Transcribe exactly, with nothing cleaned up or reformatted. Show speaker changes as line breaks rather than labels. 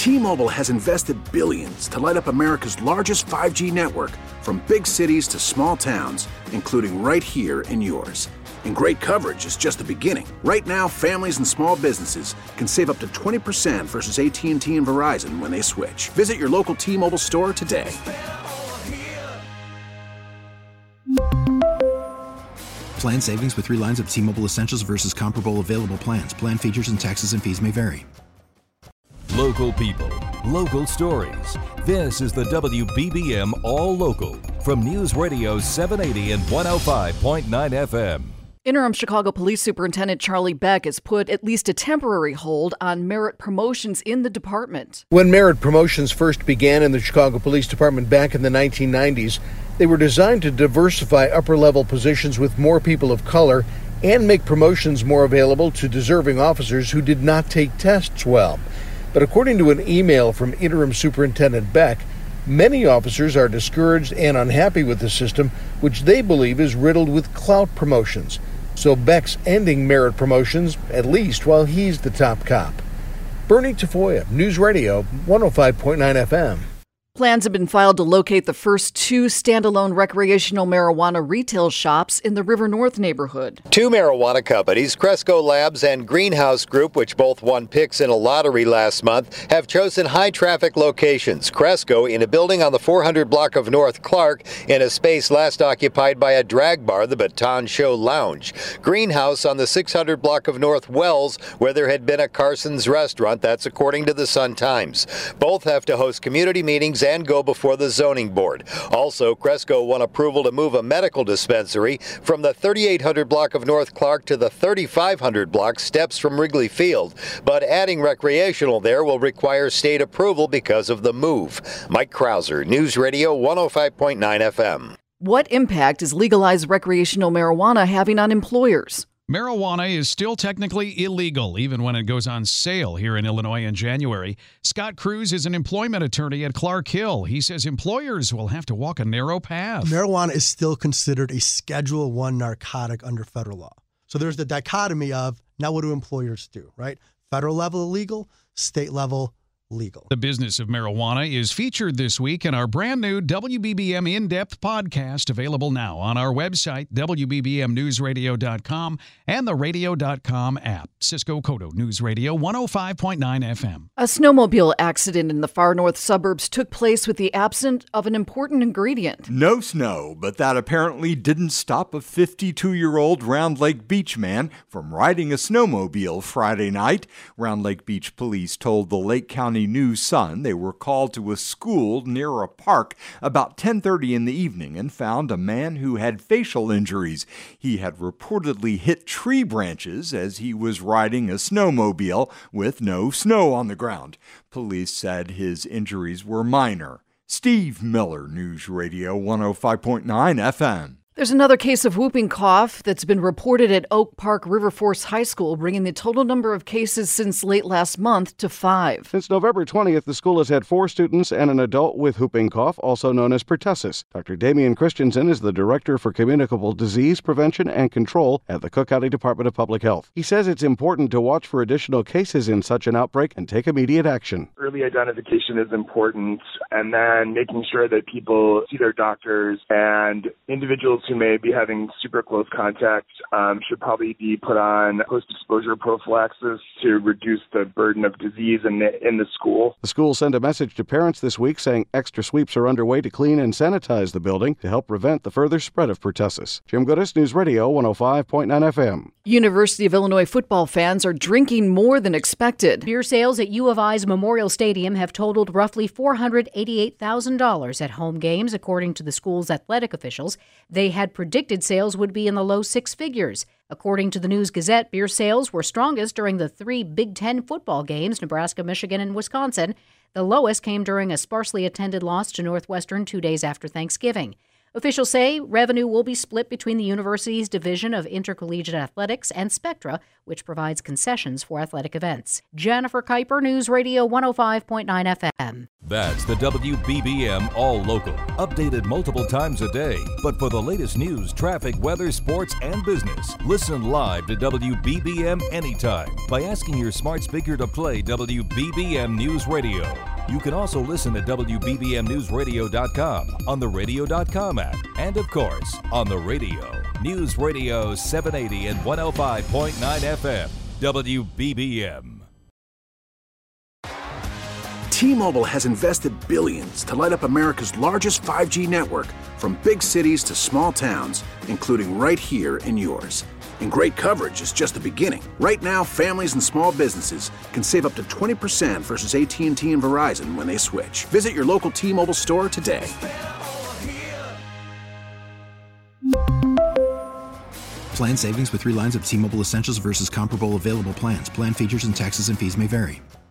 T-Mobile has invested billions to light up America's largest five G network, from big cities to small towns, including right here in yours. And great coverage is just the beginning. Right now, families and small businesses can save up to twenty percent versus A T and T and Verizon when they switch. Visit your local T-Mobile store today.
Plan savings with three lines of T-Mobile Essentials versus comparable available plans. Plan features and taxes and fees may vary.
Local people, local stories. This is the W B B M All Local from News Radio seven eighty and one oh five point nine F M.
Interim Chicago Police Superintendent Charlie Beck has put at least a temporary hold on merit promotions in the department.
When merit promotions first began in the Chicago Police Department back in the nineteen nineties, they were designed to diversify upper-level positions with more people of color and make promotions more available to deserving officers who did not take tests well. But according to an email from Interim Superintendent Beck, many officers are discouraged and unhappy with the system, which they believe is riddled with clout promotions. So Beck's ending merit promotions, at least while he's the top cop. Bernie Tafoya, News Radio one oh five point nine F M.
Plans have been filed to locate the first two standalone recreational marijuana retail shops in the River North neighborhood.
Two marijuana companies, Cresco Labs and Greenhouse Group, which both won picks in a lottery last month, have chosen high-traffic locations. Cresco in a building on the four hundred block of North Clark, in a space last occupied by a drag bar, the Baton Show Lounge. Greenhouse on the six hundred block of North Wells, where there had been a Carson's restaurant. That's according to the Sun-Times. Both have to host community meetings and go before the zoning board. Also, Cresco won approval to move a medical dispensary from the thirty-eight hundred block of North Clark to the thirty-five hundred block, steps from Wrigley Field. But adding recreational there will require state approval because of the move. Mike Krauser, News Radio one oh five point nine F M.
What impact is legalized recreational marijuana having on employers?
Marijuana is still technically illegal, even when it goes on sale here in Illinois in January. Scott Cruz is an employment attorney at Clark Hill. He says employers will have to walk a narrow path.
Marijuana is still considered a Schedule One narcotic under federal law. So there's the dichotomy of, now what do employers do, right? Federal level illegal, state level legal.
The business of marijuana is featured this week in our brand new W B B M In-Depth podcast, available now on our website, W B B M news radio dot com, and the radio dot com app. Cisco Cotto, News Radio one oh five point nine F M.
A snowmobile accident in the far north suburbs took place with the absence of an important ingredient.
No snow, but that apparently didn't stop a fifty-two-year-old Round Lake Beach man from riding a snowmobile Friday night. Round Lake Beach police told the Lake County News Sun they were called to a school near a park about ten thirty in the evening and found a man who had facial injuries. He had reportedly hit tree branches as he was riding a snowmobile with no snow on the ground. Police said his injuries were minor. Steve Miller, News Radio one oh five point nine F M.
There's another case of whooping cough that's been reported at Oak Park River Force High School, bringing the total number of cases since late last month to five.
Since November twentieth, the school has had four students and an adult with whooping cough, also known as pertussis. Doctor Damian Christensen is the Director for Communicable Disease Prevention and Control at the Cook County Department of Public Health. He says it's important to watch for additional cases in such an outbreak and take immediate action.
Early identification is important, and then making sure that people see their doctors, and individuals who may be having super close contact um, should probably be put on post-exposure prophylaxis to reduce the burden of disease in the, in the school.
The school sent a message to parents this week saying extra sweeps are underway to clean and sanitize the building to help prevent the further spread of pertussis. Jim Goodis, News Radio one oh five point nine F M.
University of Illinois football fans are drinking more than expected.
Beer sales at U of I's Memorial Stadium have totaled roughly four hundred eighty-eight thousand dollars at home games, according to the school's athletic officials. They had predicted sales would be in the low six figures. According to the News-Gazette, beer sales were strongest during the three Big Ten football games, Nebraska, Michigan, and Wisconsin. The lowest came during a sparsely attended loss to Northwestern two days after Thanksgiving. Officials say revenue will be split between the university's Division of Intercollegiate Athletics and Spectra, which provides concessions for athletic events. Jennifer Kuiper, News Radio one oh five point nine F M.
That's the W B B M All Local. Updated multiple times a day. But for the latest news, traffic, weather, sports, and business, listen live to W B B M anytime by asking your smart speaker to play W B B M News Radio. You can also listen at W B B M news radio dot com, on the radio dot com app, and of course, on the radio. News Radio seven eighty and one oh five point nine F M, W B B M.
T-Mobile has invested billions to light up America's largest five G network, from big cities to small towns, including right here in yours. And great coverage is just the beginning. Right now, families and small businesses can save up to twenty percent versus A T and T and Verizon when they switch. Visit your local T-Mobile store today.
Plan savings with three lines of T-Mobile Essentials versus comparable available plans. Plan features and taxes and fees may vary.